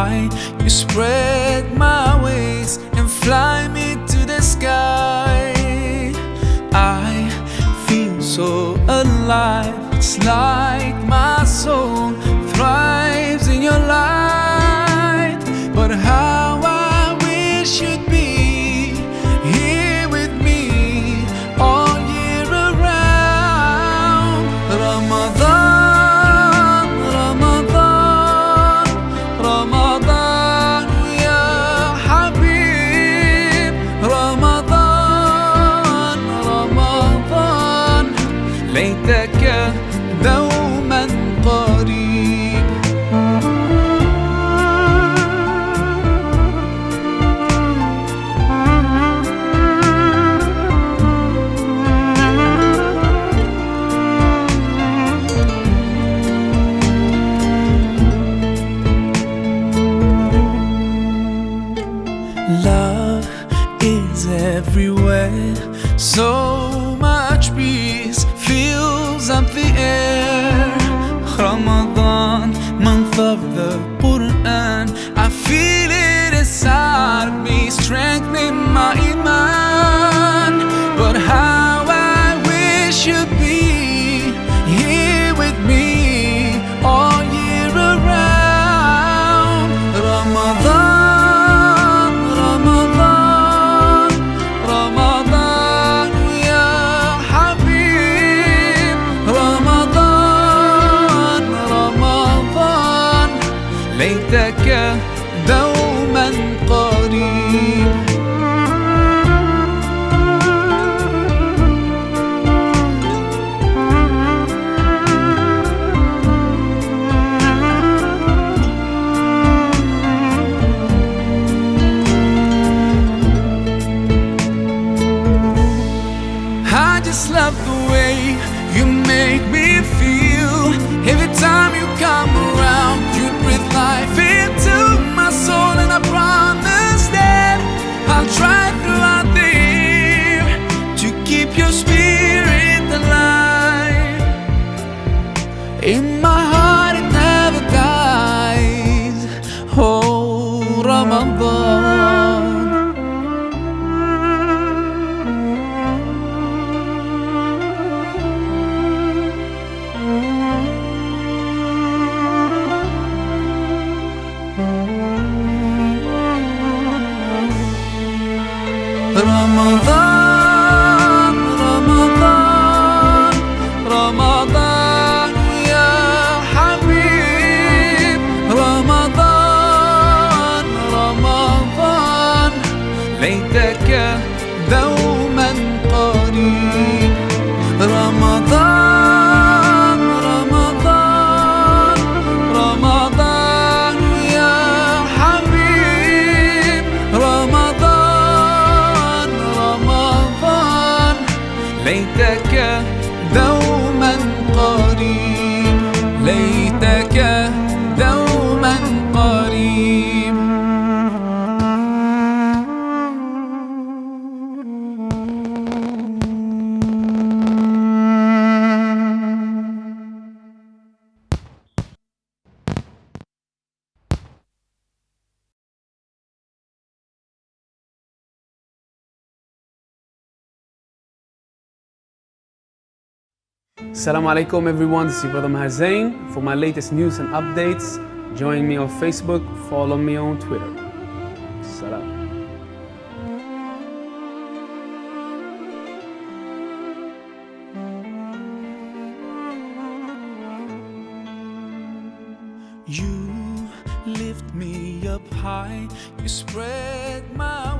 high. You spread my wings and fly me to the sky. I feel so alive. It's like my soul thrives in your light. But how I wish you'd be here with me all year around. Ramadan, Ramadan, Ramadan ya Habib. Ramadan, Ramadan, ليتك دوما قريب. Love is everywhere, so much peace fills up the air. Ramadan, month of the Quran, I feel it inside me, strengthening my iman. But how I wish you'd be here with me all year around. Ramadan, Ramadan, Ramadan ya Habib. Ramadan, Ramadan, ليتك دوما قريب. I just love the way you make me feel. Every time you come around, you breathe life into my soul. And I promise that I'll try throughout the year to keep your spirit alive. In my heart it never dies. Oh, Ramadan. Ramadan, Ramadan, Ramadan ya Habib. Ramadan, Ramadan, ليتك دوما قريب. رمضان، رمضان، رمضان يا حبيب. رمضان، رمضان، ليتك دوما قريب، ليتك دوما قريب. Assalamu alaikum everyone, this is your brother Maher Zain. For my latest news and updates, join me on Facebook, follow me on Twitter. Salam. You lift me up high, you spread my